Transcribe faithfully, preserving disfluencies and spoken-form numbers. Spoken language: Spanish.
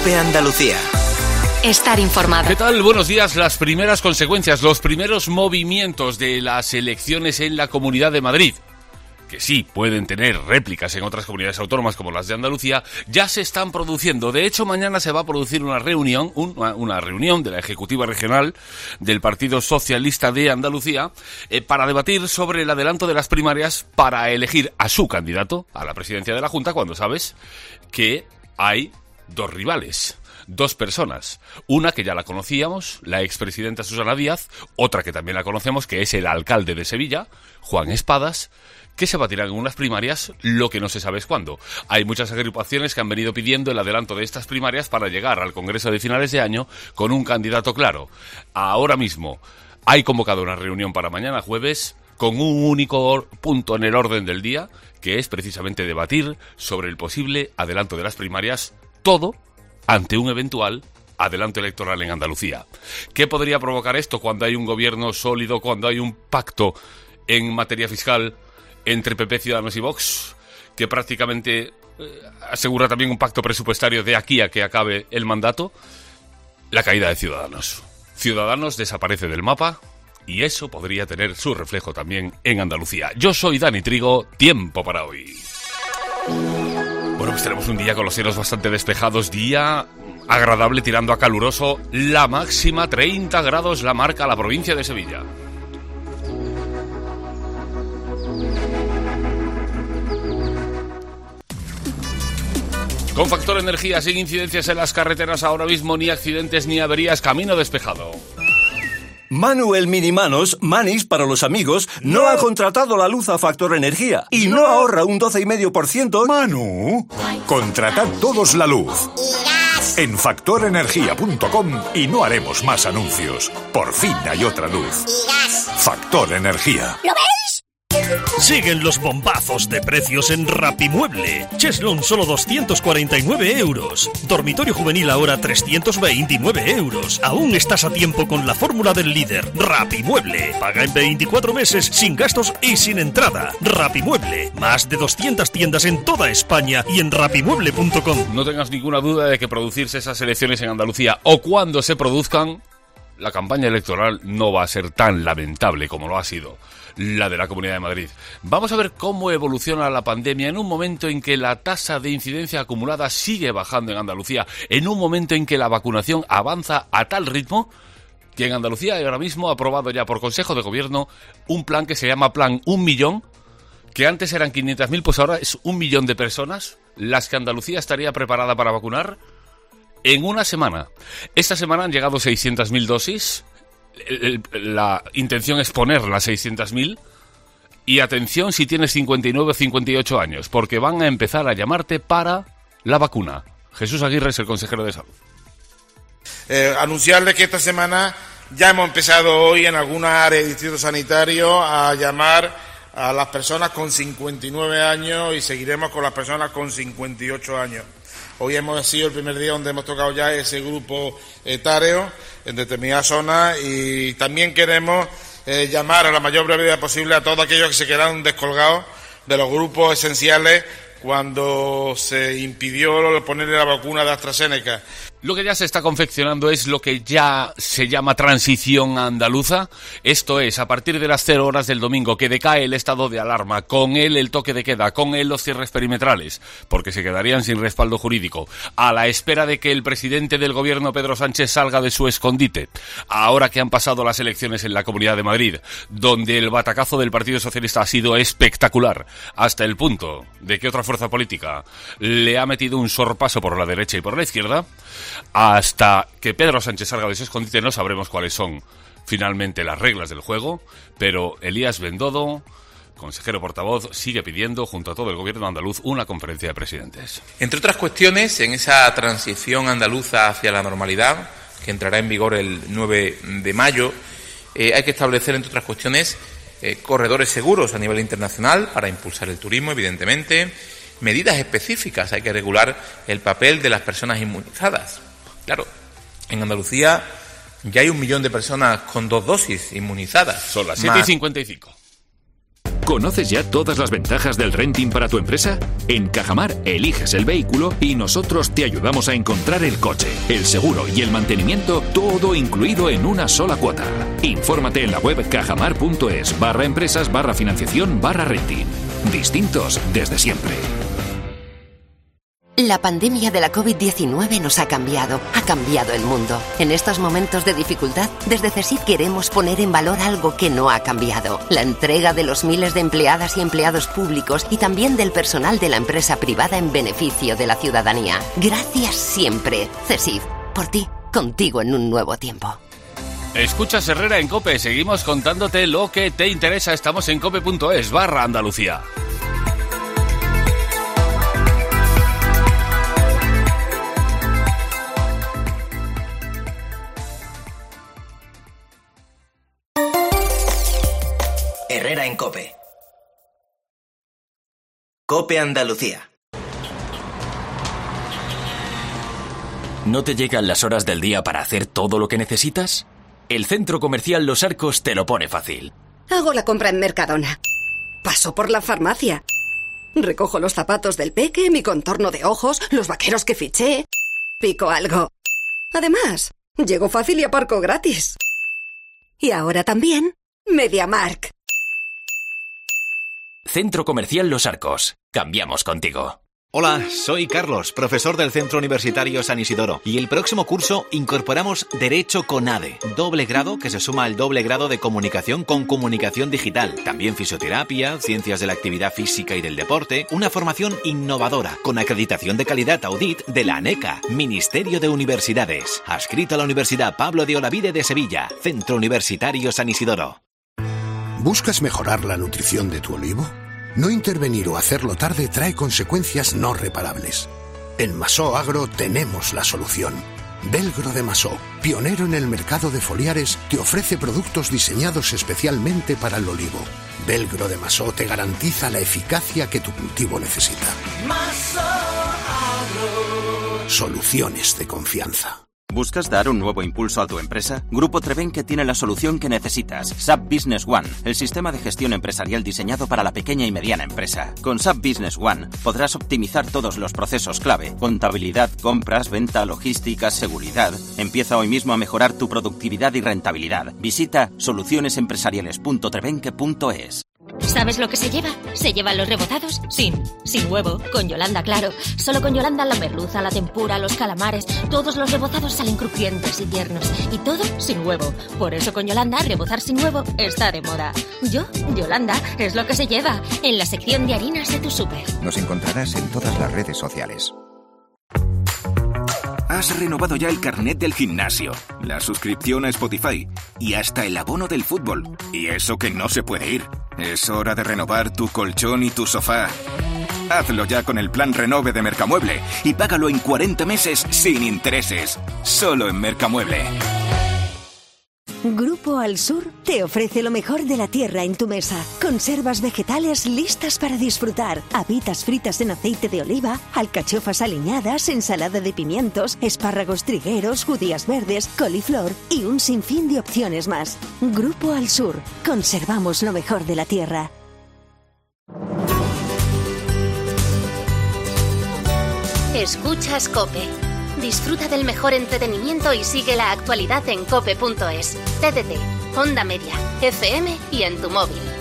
COPE Andalucía. Estar informado. ¿Qué tal? Buenos días. Las primeras consecuencias, los primeros movimientos de las elecciones en la Comunidad de Madrid, que sí pueden tener réplicas en otras comunidades autónomas como las de Andalucía, ya se están produciendo. De hecho, mañana se va a producir una reunión, una, una reunión de la Ejecutiva Regional del Partido Socialista de Andalucía eh, para debatir sobre el adelanto de las primarias para elegir a su candidato a la presidencia de la Junta, cuando sabes que hay dos rivales. Dos personas, una que ya la conocíamos, la expresidenta Susana Díaz, otra que también la conocemos, que es el alcalde de Sevilla, Juan Espadas, que se batirán en unas primarias, lo que no se sabe es cuándo. Hay muchas agrupaciones que han venido pidiendo el adelanto de estas primarias para llegar al Congreso de finales de año con un candidato claro. Ahora mismo hay convocado una reunión para mañana jueves con un único punto en el orden del día, que es precisamente debatir sobre el posible adelanto de las primarias, todo ante un eventual adelanto electoral en Andalucía. ¿Qué podría provocar esto cuando hay un gobierno sólido, cuando hay un pacto en materia fiscal entre P P, Ciudadanos y Vox, que prácticamente eh, asegura también un pacto presupuestario de aquí a que acabe el mandato? La caída de Ciudadanos. Ciudadanos desaparece del mapa y eso podría tener su reflejo también en Andalucía. Yo soy Dani Trigo, tiempo para hoy. Bueno, pues tenemos un día con los cielos bastante despejados, día agradable tirando a caluroso, la máxima treinta grados la marca la provincia de Sevilla. Con Factor Energía, sin incidencias en las carreteras ahora mismo, ni accidentes ni averías, camino despejado. Manu el Minimanos, Manis para los amigos, no, no ha contratado la luz a Factor Energía y no, no ahorra un doce coma cinco por ciento. Manu, contratad todos la luz en factor energía punto com y no haremos más anuncios. Por fin hay otra luz. Factor Energía. ¿Lo veis? Siguen los bombazos de precios en Rapimueble. Cheslón solo doscientos cuarenta y nueve euros. Dormitorio juvenil ahora trescientos veintinueve euros. Aún estás a tiempo con la fórmula del líder. Rapimueble. Paga en veinticuatro meses sin gastos y sin entrada. Rapimueble. Más de doscientas tiendas en toda España y en rapimueble punto com. No tengas ninguna duda de que producirse esas elecciones en Andalucía o cuando se produzcan, la campaña electoral no va a ser tan lamentable como lo ha sido la de la Comunidad de Madrid. Vamos a ver cómo evoluciona la pandemia en un momento en que la tasa de incidencia acumulada sigue bajando en Andalucía, en un momento en que la vacunación avanza a tal ritmo que en Andalucía hay ahora mismo aprobado ya por Consejo de Gobierno un plan que se llama Plan Un Millón, que antes eran quinientas mil, pues ahora es un millón de personas las que Andalucía estaría preparada para vacunar en una semana. Esta semana han llegado seiscientas mil dosis. El, el, la intención es poner las seiscientas mil. Y atención si tienes cincuenta y nueve o cincuenta y ocho años, porque van a empezar a llamarte para la vacuna. Jesús Aguirre es el consejero de salud. Eh, anunciarles que esta semana ya hemos empezado hoy en alguna área del distrito sanitario a llamar a las personas con cincuenta y nueve años y seguiremos con las personas con cincuenta y ocho años. Hoy hemos sido el primer día donde hemos tocado ya ese grupo etario en determinadas zonas y también queremos eh, llamar a la mayor brevedad posible a todos aquellos que se quedaron descolgados de los grupos esenciales cuando se impidió ponerle la vacuna de AstraZeneca. Lo que ya se está confeccionando es lo que ya se llama transición andaluza. Esto es, a partir de las cero horas del domingo, que decae el estado de alarma, con él el toque de queda, con él los cierres perimetrales, porque se quedarían sin respaldo jurídico, a la espera de que el presidente del gobierno, Pedro Sánchez, salga de su escondite. Ahora que han pasado las elecciones en la Comunidad de Madrid, donde el batacazo del Partido Socialista ha sido espectacular, hasta el punto de que otra fuerza política le ha metido un sorpaso por la derecha y por la izquierda, hasta que Pedro Sánchez salga de su escondite no sabremos cuáles son finalmente las reglas del juego, pero Elías Bendodo, consejero portavoz, sigue pidiendo, junto a todo el gobierno andaluz, una conferencia de presidentes. Entre otras cuestiones, en esa transición andaluza hacia la normalidad, que entrará en vigor el nueve de mayo, eh, hay que establecer, entre otras cuestiones, eh, corredores seguros a nivel internacional para impulsar el turismo, evidentemente, medidas específicas, hay que regular el papel de las personas inmunizadas. Claro, en Andalucía ya hay un millón de personas con dos dosis inmunizadas. Son las siete y cincuenta y cinco. ¿Conoces ya todas las ventajas del renting para tu empresa? En Cajamar eliges el vehículo y nosotros te ayudamos a encontrar el coche, el seguro y el mantenimiento, todo incluido en una sola cuota. Infórmate en la web cajamar.es barra empresas barra financiación barra renting. Distintos desde siempre. La pandemia de la covid diecinueve nos ha cambiado, ha cambiado el mundo. En estos momentos de dificultad, desde CESIF queremos poner en valor algo que no ha cambiado. La entrega de los miles de empleadas y empleados públicos y también del personal de la empresa privada en beneficio de la ciudadanía. Gracias siempre. CESIF, por ti, contigo en un nuevo tiempo. Escuchas Herrera en COPE, seguimos contándote lo que te interesa. Estamos en cope.es barra Andalucía. Herrera en COPE. COPE Andalucía. ¿No te llegan las horas del día para hacer todo lo que necesitas? El Centro Comercial Los Arcos te lo pone fácil. Hago la compra en Mercadona. Paso por la farmacia. Recojo los zapatos del peque, mi contorno de ojos, los vaqueros que fiché. Pico algo. Además, llego fácil y aparco gratis. Y ahora también, MediaMarkt. Centro Comercial Los Arcos. Cambiamos contigo. Hola, soy Carlos, profesor del Centro Universitario San Isidoro. Y el próximo curso incorporamos Derecho con A D E, doble grado que se suma al doble grado de Comunicación con Comunicación Digital. También fisioterapia, ciencias de la actividad física y del deporte. Una formación innovadora, con acreditación de calidad audit de la ANECA, Ministerio de Universidades. Adscrito a la Universidad Pablo de Olavide de Sevilla, Centro Universitario San Isidoro. ¿Buscas mejorar la nutrición de tu olivo? No intervenir o hacerlo tarde trae consecuencias no reparables. En Masó Agro tenemos la solución. Belgro de Masó, pionero en el mercado de foliares, te ofrece productos diseñados especialmente para el olivo. Belgro de Masó te garantiza la eficacia que tu cultivo necesita. Masó Agro. Soluciones de confianza. ¿Buscas dar un nuevo impulso a tu empresa? Grupo Trevenque tiene la solución que necesitas. S A P Business One, el sistema de gestión empresarial diseñado para la pequeña y mediana empresa. Con S A P Business One podrás optimizar todos los procesos clave: contabilidad, compras, venta, logística, seguridad. Empieza hoy mismo a mejorar tu productividad y rentabilidad. Visita soluciones empresariales punto trevenque punto es. ¿Sabes lo que se lleva? Se llevan los rebozados sin, sin huevo, con Yolanda, claro. Solo con Yolanda la merluza, la tempura, los calamares, todos los rebozados salen crujientes y tiernos. Y todo sin huevo. Por eso con Yolanda rebozar sin huevo está de moda. Yo, Yolanda, es lo que se lleva en la sección de harinas de tu súper. Nos encontrarás en todas las redes sociales. Has renovado ya el carnet del gimnasio, la suscripción a Spotify y hasta el abono del fútbol. Y eso que no se puede ir. Es hora de renovar tu colchón y tu sofá. Hazlo ya con el plan Renove de Mercamueble y págalo en cuarenta meses sin intereses. Solo en Mercamueble. Grupo Al Sur te ofrece lo mejor de la tierra en tu mesa. Conservas vegetales listas para disfrutar, habitas fritas en aceite de oliva, alcachofas aliñadas, ensalada de pimientos, espárragos trigueros, judías verdes, coliflor y un sinfín de opciones más. Grupo Al Sur, conservamos lo mejor de la tierra. Escuchas COPE. Disfruta del mejor entretenimiento y sigue la actualidad en cope punto es. T D T, Onda Media, F M y en tu móvil.